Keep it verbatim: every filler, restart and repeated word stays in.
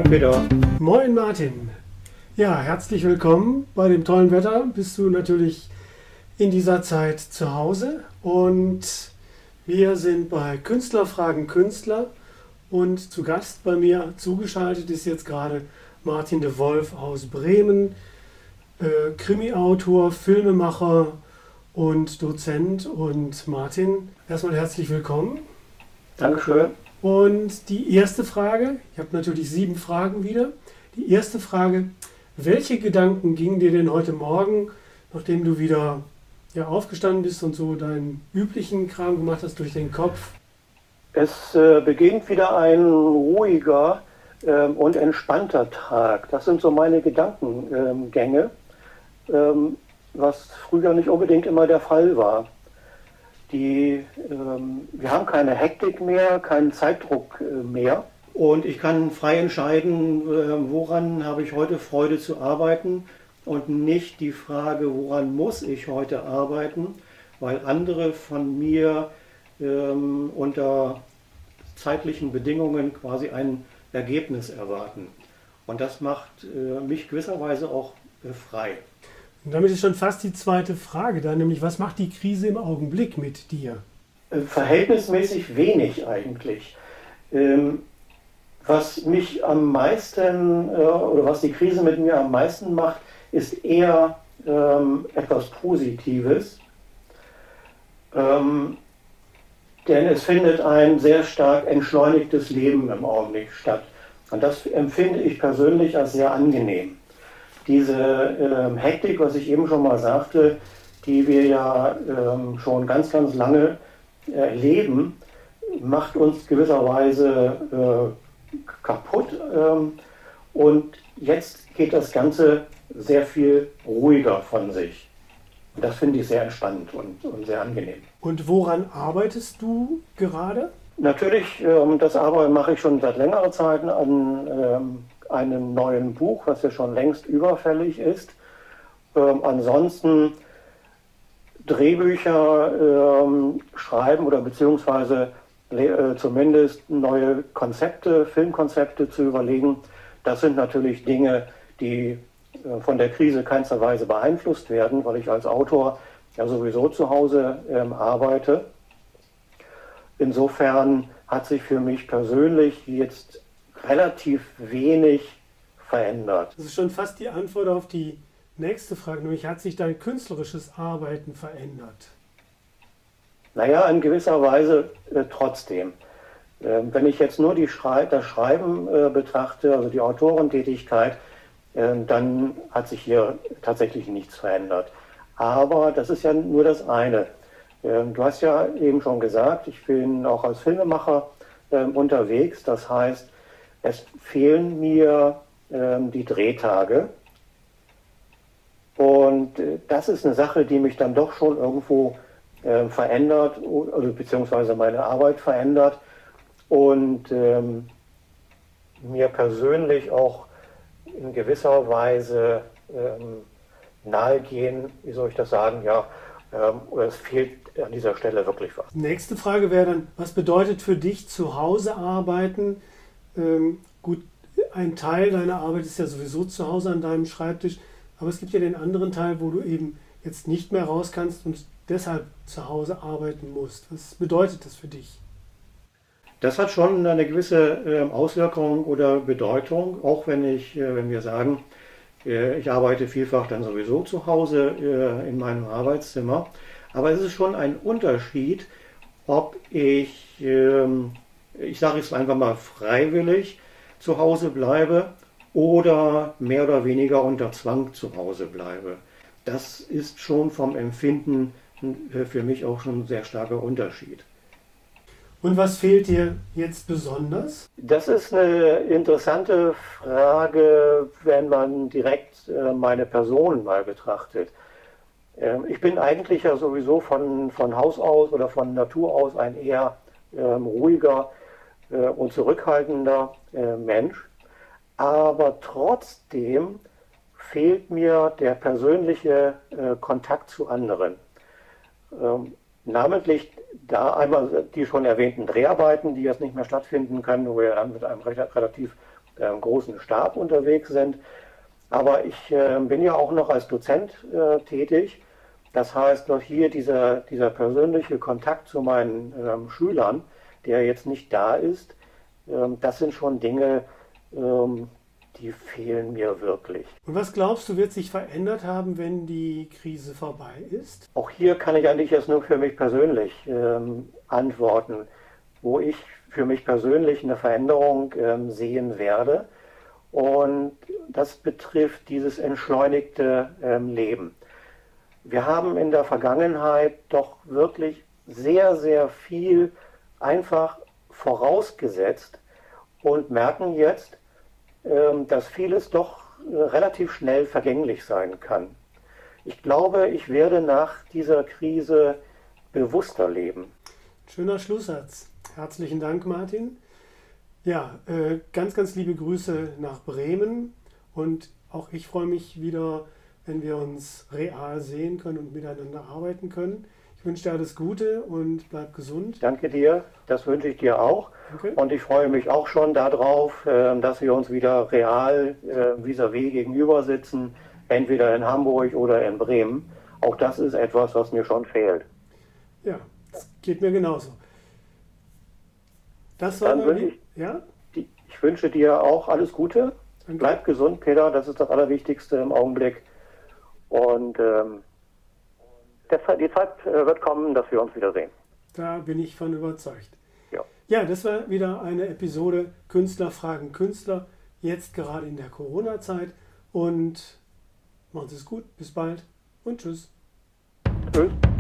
Peter. Moin Martin. Ja, herzlich willkommen. Bei dem tollen Wetter bist du natürlich in dieser Zeit zu Hause und wir sind bei Künstlerfragen Künstler und zu Gast bei mir zugeschaltet ist jetzt gerade Martin de Wolf aus Bremen, äh, Krimi-Autor, Filmemacher und Dozent. Und Martin, erstmal herzlich willkommen. Dankeschön. Und die erste Frage, ich habe natürlich sieben Fragen wieder. Die erste Frage, welche Gedanken gingen dir denn heute Morgen, nachdem du wieder ja, aufgestanden bist und so deinen üblichen Kram gemacht hast, durch den Kopf? Es äh, beginnt wieder ein ruhiger ähm, und entspannter Tag. Das sind so meine Gedankengänge, ähm, was früher nicht unbedingt immer der Fall war. Die, ähm, wir haben keine Hektik mehr, keinen Zeitdruck äh, mehr. Und ich kann frei entscheiden, äh, woran habe ich heute Freude zu arbeiten und nicht die Frage, woran muss ich heute arbeiten, weil andere von mir ähm, unter zeitlichen Bedingungen quasi ein Ergebnis erwarten. Und das macht äh, mich gewisserweise auch äh, frei. Und damit ist schon fast die zweite Frage da, nämlich was macht die Krise im Augenblick mit dir? Äh, verhältnismäßig wenig eigentlich. Ähm, was mich am meisten, äh, oder was die Krise mit mir am meisten macht, ist eher ähm, etwas Positives. Ähm, denn es findet ein sehr stark entschleunigtes Leben im Augenblick statt. Und das empfinde ich persönlich als sehr angenehm. Diese ähm, Hektik, was ich eben schon mal sagte, die wir ja ähm, schon ganz, ganz lange erleben, macht uns gewisserweise äh, kaputt. Ähm, und jetzt geht das Ganze sehr viel ruhiger von sich. Und das finde ich sehr entspannend und, und sehr angenehm. Und woran arbeitest du gerade? Natürlich, ähm, das Arbeiten mache ich schon seit längerer Zeit an ähm, einem neuen Buch, was ja schon längst überfällig ist. Ähm, ansonsten Drehbücher ähm, schreiben oder beziehungsweise äh, zumindest neue Konzepte, Filmkonzepte zu überlegen. Das sind natürlich Dinge, die äh, von der Krise keinster Weise beeinflusst werden, weil ich als Autor ja sowieso zu Hause ähm, arbeite. Insofern hat sich für mich persönlich jetzt relativ wenig verändert. Das ist schon fast die Antwort auf die nächste Frage, nämlich hat sich dein künstlerisches Arbeiten verändert? Naja, in gewisser Weise äh, trotzdem. Äh, wenn ich jetzt nur die Schrei das Schreiben äh, betrachte, also die Autorentätigkeit, äh, dann hat sich hier tatsächlich nichts verändert. Aber das ist ja nur das eine. Äh, du hast ja eben schon gesagt, ich bin auch als Filmemacher äh, unterwegs. Das heißt, es fehlen mir äh, die Drehtage. Und äh, das ist eine Sache, die mich dann doch schon irgendwo äh, verändert, oder, beziehungsweise meine Arbeit verändert und ähm, mir persönlich auch in gewisser Weise ähm, nahegehen, wie soll ich das sagen, ja, ähm, oder es fehlt an dieser Stelle wirklich was. Nächste Frage wäre dann, was bedeutet für dich zu Hause arbeiten? Ähm, gut, ein Teil deiner Arbeit ist ja sowieso zu Hause an deinem Schreibtisch. Aber es gibt ja den anderen Teil, wo du eben jetzt nicht mehr raus kannst und deshalb zu Hause arbeiten musst. Was bedeutet das für dich? Das hat schon eine gewisse äh, Auswirkung oder Bedeutung, auch wenn ich, äh, wenn wir sagen, äh, ich arbeite vielfach dann sowieso zu Hause äh, in meinem Arbeitszimmer. Aber es ist schon ein Unterschied, ob ich, äh, ich sage es einfach mal freiwillig zu Hause bleibe oder mehr oder weniger unter Zwang zu Hause bleibe. Das ist schon vom Empfinden für mich auch schon ein sehr starker Unterschied. Und was fehlt dir jetzt besonders? Das ist eine interessante Frage, wenn man direkt meine Person mal betrachtet. Ich bin eigentlich ja sowieso von, von Haus aus oder von Natur aus ein eher ähm, ruhiger äh, und zurückhaltender äh, Mensch. Aber trotzdem fehlt mir der persönliche äh, Kontakt zu anderen. Ähm, namentlich da einmal die schon erwähnten Dreharbeiten, die jetzt nicht mehr stattfinden können, wo wir dann mit einem recht, relativ äh, großen Stab unterwegs sind. Aber ich äh, bin ja auch noch als Dozent äh, tätig. Das heißt, noch hier dieser, dieser persönliche Kontakt zu meinen ähm, Schülern, der jetzt nicht da ist, ähm, das sind schon Dinge, ähm, die fehlen mir wirklich. Und was glaubst du, wird sich verändert haben, wenn die Krise vorbei ist? Auch hier kann ich eigentlich jetzt nur für mich persönlich ähm, antworten, wo ich für mich persönlich eine Veränderung ähm, sehen werde. Und das betrifft dieses entschleunigte ähm, Leben. Wir haben in der Vergangenheit doch wirklich sehr, sehr viel einfach vorausgesetzt und merken jetzt, ähm, dass vieles doch äh, relativ schnell vergänglich sein kann. Ich glaube, ich werde nach dieser Krise bewusster leben. Schöner Schlusssatz. Herzlichen Dank, Martin. Ja, äh, ganz, ganz liebe Grüße nach Bremen und auch ich freue mich wieder, wenn wir uns real sehen können und miteinander arbeiten können. Ich wünsche dir alles Gute und bleib gesund. Danke dir, das wünsche ich dir auch. Danke. Und ich freue mich auch schon darauf, äh, dass wir uns wieder real äh, vis-à-vis gegenüber sitzen, entweder in Hamburg oder in Bremen. Auch das ist etwas, was mir schon fehlt. Ja, das geht mir genauso. Das war Dann wünsche ich, ja? die, ich wünsche dir auch alles Gute. Danke. Bleib gesund, Peter, das ist das Allerwichtigste im Augenblick. Und ähm, der, die Zeit äh, wird kommen, dass wir uns wiedersehen. Da bin ich von überzeugt. Ja. Ja, das war wieder eine Episode Künstler fragen Künstler, jetzt gerade in der Corona-Zeit. Und macht es gut, bis bald und tschüss. Tschüss.